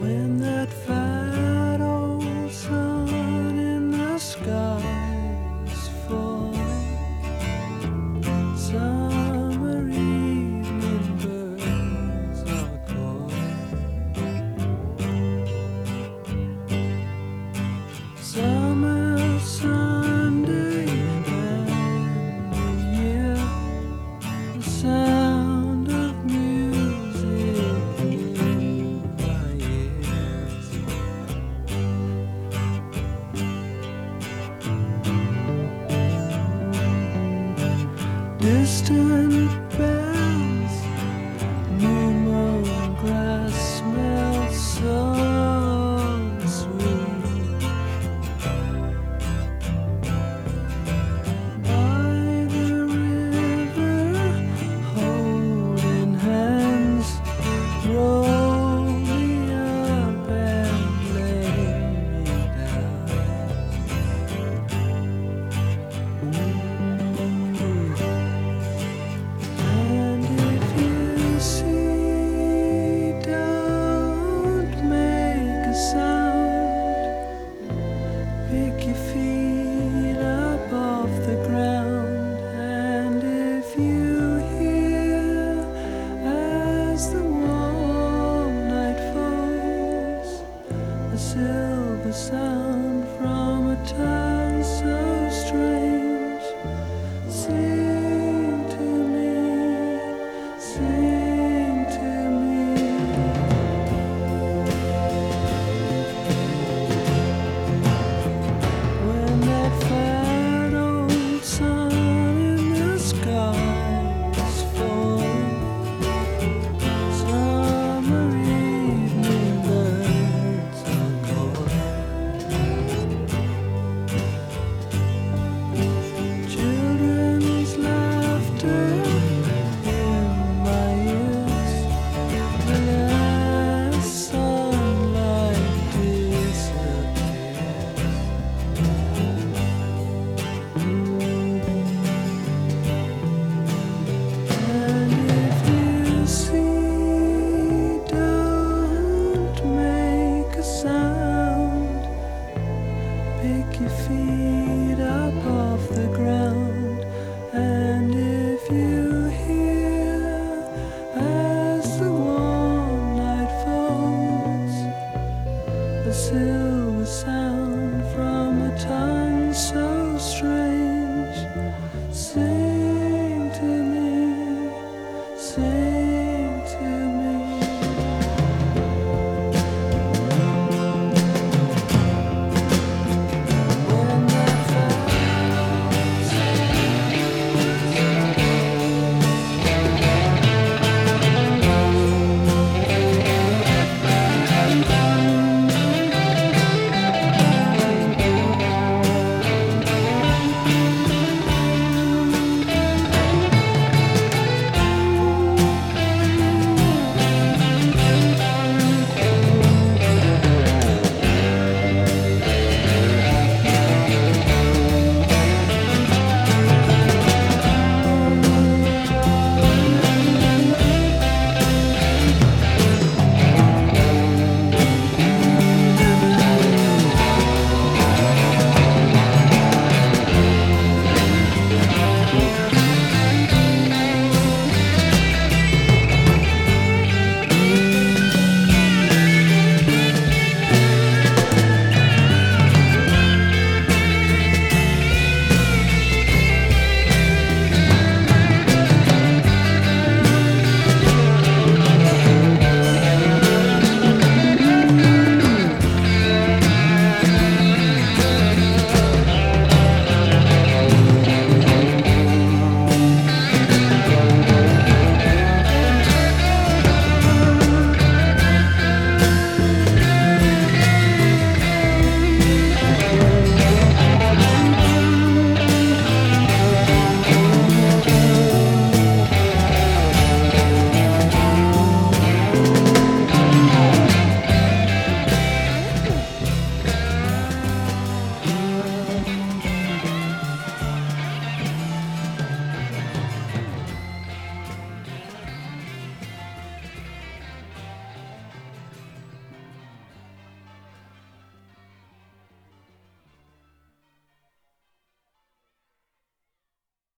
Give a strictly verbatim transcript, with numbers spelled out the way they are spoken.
When that fat old sun in the sky is falling, summer evening birds are calling. Summer Sunday and you hear the sound of music in my ears. Distant bells, new mown grass smells so sweet. By the river, holding hands, roll me up and lay me down. And if you see, don't make a sound. Pick your feet up off the ground. And if you hear, as the warm night falls, a silver sound from a town so strange, sing to me, sing to me. When that fat old sun in the sky is falling, summer evening birds are calling. Children's laughter in my ears, the last sunlight disappears. And if you see, don't make a sound. Pick your feet up off the ground. And if you hear, as the warm night falls, a silver sound from a tongue so strange, sing